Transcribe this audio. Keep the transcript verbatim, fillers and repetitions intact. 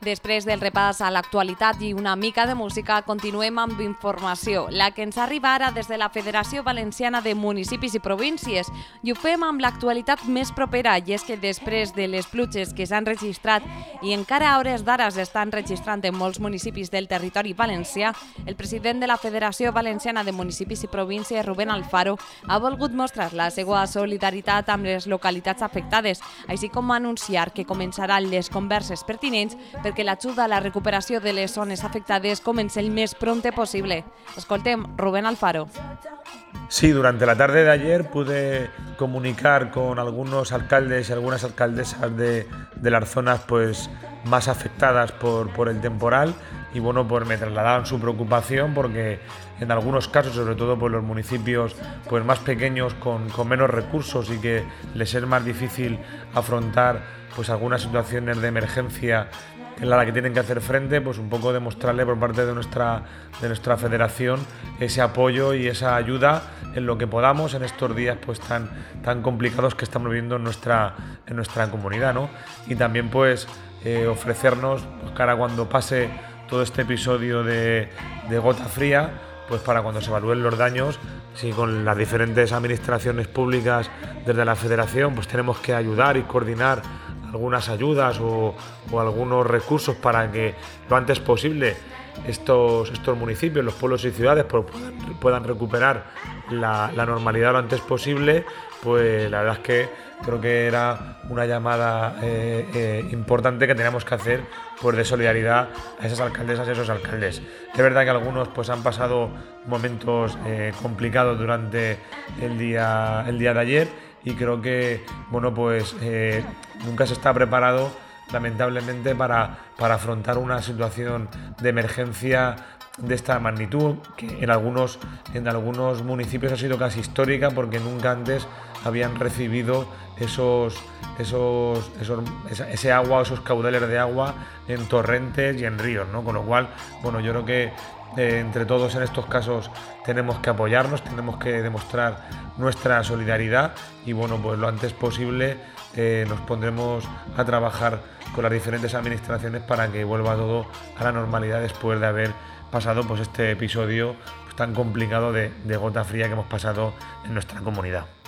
Després del repàs a l'actualitat i una mica de música, continuem amb informació, la que ens arriba ara des de la Federació Valenciana de Municipis i Províncies. I ho fem amb l'actualitat més propera, i és que després de les pluges que s'han registrat i encara a hores d'ara s'estan registrant en molts municipis del territori valencià, el president de la Federació Valenciana de Municipis i Províncies, Rubén Alfaro, ha volgut mostrar la seva solidaritat amb les localitats afectades, així com anunciar que començaran les converses pertinents perquè l'ajuda a la recuperació de les zones afectades comenci el més pronte posible. Escoltem Rubén Alfaro. Sí, durante la tarde de ayer pude comunicar con algunos alcaldes y algunas alcaldesas de, de las zonas pues, más afectadas por, por el temporal y bueno, pues me trasladaban su preocupación porque en algunos casos, sobre todo por los municipios pues, más pequeños con, con menos recursos y que les es más difícil afrontar pues, algunas situaciones de emergencia en la que tienen que hacer frente, pues un poco demostrarle por parte de nuestra, de nuestra federación ese apoyo y esa ayuda en lo que podamos en estos días pues tan, tan complicados que estamos viviendo en nuestra, en nuestra comunidad, ¿no? Y también pues eh, ofrecernos, pues, cara cuando pase todo este episodio de, de gota fría, pues para cuando se evalúen los daños, si con las diferentes administraciones públicas desde la federación pues tenemos que ayudar y coordinar algunas ayudas o, o algunos recursos para que lo antes posible estos, estos municipios, los pueblos y ciudades pues, puedan, puedan recuperar la, la normalidad lo antes posible, pues la verdad es que creo que era una llamada eh, eh, importante que teníamos que hacer pues, de solidaridad a esas alcaldesas y esos alcaldes. Es verdad que algunos pues, han pasado momentos eh, complicados durante el día, el día de ayer, y creo que bueno pues eh, nunca se está preparado lamentablemente para, para afrontar una situación de emergencia de esta magnitud, que en algunos, en algunos municipios ha sido casi histórica porque nunca antes habían recibido esos, esos, esos, ese agua, esos caudales de agua en torrentes y en ríos, ¿no? Con lo cual, bueno, yo creo que eh, entre todos en estos casos tenemos que apoyarnos, tenemos que demostrar nuestra solidaridad y bueno, pues lo antes posible eh, nos pondremos a trabajar con las diferentes administraciones para que vuelva todo a la normalidad después de haber pasado pues este episodio pues, tan complicado de, de gota fría que hemos pasado en nuestra comunidad.